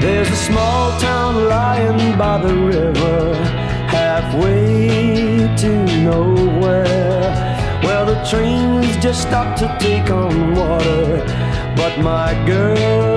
There's a small town lying by the river, halfway to nowhere. Well, the trains just stopped to take on water, but my girl